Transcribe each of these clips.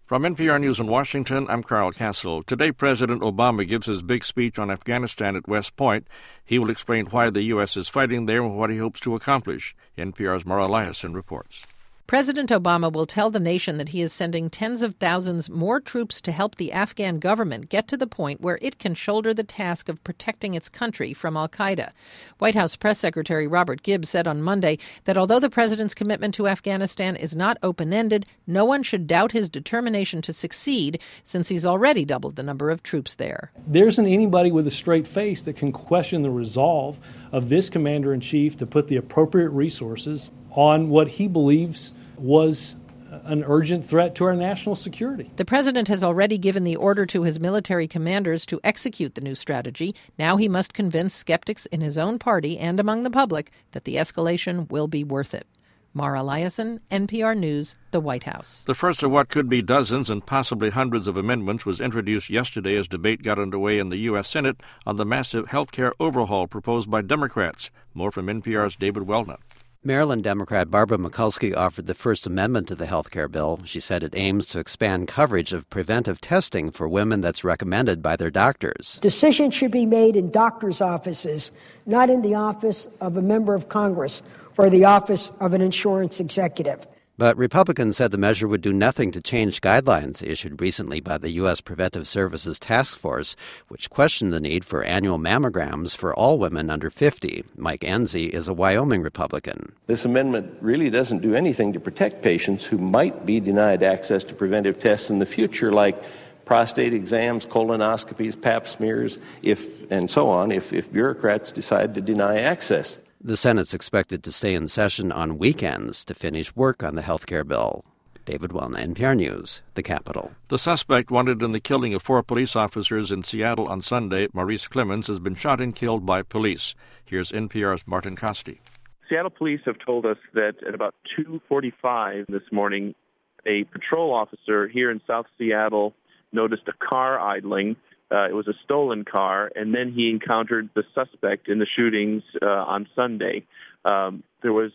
From NPR News in Washington, I'm Carl Castle. Today, President Obama gives his big speech on Afghanistan at West Point. He will explain why the U.S. is fighting there and what he hopes to accomplish. NPR's Mara Liasson reports. President Obama will tell the nation that he is sending tens of thousands more troops to help the Afghan government get to the point where it can shoulder the task of protecting its country from al-Qaeda. White House Press Secretary Robert Gibbs said on Monday that although the president's commitment to Afghanistan is not open-ended, no one should doubt his determination to succeed since he's already doubled the number of troops there. There isn't anybody with a straight face that can question the resolve of this commander-in-chief to put the appropriate resources on what he believes was an urgent threat to our national security. The president has already given the order to his military commanders to execute the new strategy. Now he must convince skeptics in his own party and among the public that the escalation will be worth it. Mara Liasson, NPR News, the White House. The first of what could be dozens and possibly hundreds of amendments was introduced yesterday as debate got underway in the U.S. Senate on the massive health care overhaul proposed by Democrats. More from NPR's David Welnut. Maryland Democrat Barbara Mikulski offered the First Amendment to the health care bill. She said it aims to expand coverage of preventive testing for women that's recommended by their doctors. Decisions should be made in doctors' offices, not in the office of a member of Congress or the office of an insurance executive. But Republicans said the measure would do nothing to change guidelines issued recently by the U.S. Preventive Services Task Force, which questioned the need for annual mammograms for all women under 50. Mike Enzi is a Wyoming Republican. This amendment really doesn't do anything to protect patients who might be denied access to preventive tests in the future, like prostate exams, colonoscopies, pap smears, and so on, if bureaucrats decide to deny access. The Senate's expected to stay in session on weekends to finish work on the health care bill. David Welna, NPR News, the Capitol. The suspect wanted in the killing of 4 police officers in Seattle on Sunday, Maurice Clemens, has been shot and killed by police. Here's NPR's Martin Costi. Seattle police have told us that at about 2:45 this morning, a patrol officer here in South Seattle noticed a car idling. It was a stolen car, and then he encountered the suspect in the shootings on Sunday. There was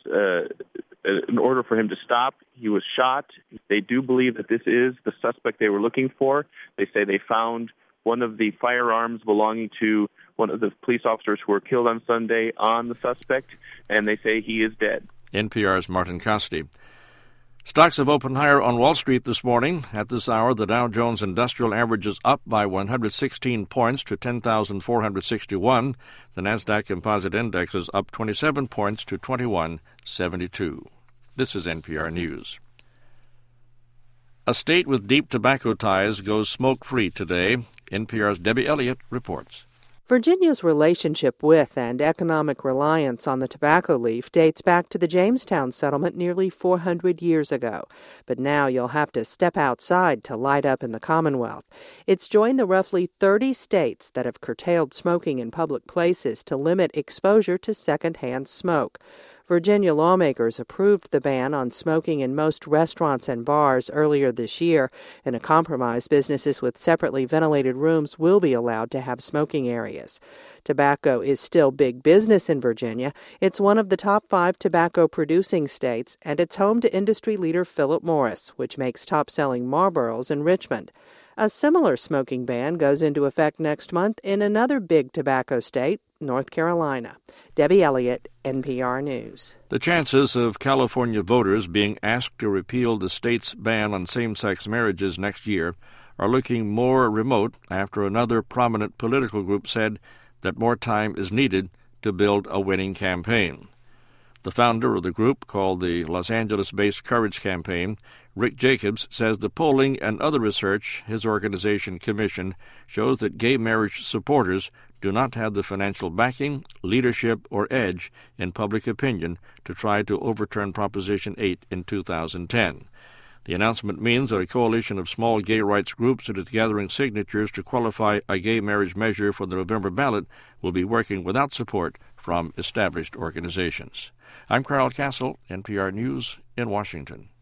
an order for him to stop. He was shot. They do believe that this is the suspect they were looking for. They say they found one of the firearms belonging to one of the police officers who were killed on Sunday on the suspect, and they say he is dead. NPR's Martin Costi. Stocks have opened higher on Wall Street this morning. At this hour, the Dow Jones Industrial Average is up by 116 points to 10,461. The Nasdaq Composite Index is up 27 points to 2172. This is NPR News. A state with deep tobacco ties goes smoke-free today. NPR's Debbie Elliott reports. Virginia's relationship with and economic reliance on the tobacco leaf dates back to the Jamestown settlement nearly 400 years ago. But now you'll have to step outside to light up in the Commonwealth. It's joined the roughly 30 states that have curtailed smoking in public places to limit exposure to secondhand smoke. Virginia lawmakers approved the ban on smoking in most restaurants and bars earlier this year. In a compromise, businesses with separately ventilated rooms will be allowed to have smoking areas. Tobacco is still big business in Virginia. It's one of the top 5 tobacco-producing states, and it's home to industry leader Philip Morris, which makes top-selling Marlboros in Richmond. A similar smoking ban goes into effect next month in another big tobacco state, North Carolina. Debbie Elliott, NPR News. The chances of California voters being asked to repeal the state's ban on same-sex marriages next year are looking more remote after another prominent political group said that more time is needed to build a winning campaign. The founder of the group, called the Los Angeles-based Courage Campaign, Rick Jacobs, says the polling and other research his organization commissioned shows that gay marriage supporters do not have the financial backing, leadership, or edge in public opinion to try to overturn Proposition 8 in 2010. The announcement means that a coalition of small gay rights groups that is gathering signatures to qualify a gay marriage measure for the November ballot will be working without support from established organizations. I'm Carl Castle, NPR News in Washington.